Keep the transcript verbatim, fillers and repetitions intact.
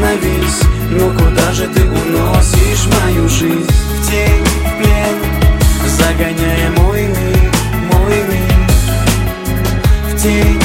остановись, ну куда же ты уносишь мою жизнь? В тень, в плен, загоняя мой мир, мой мир. В тень,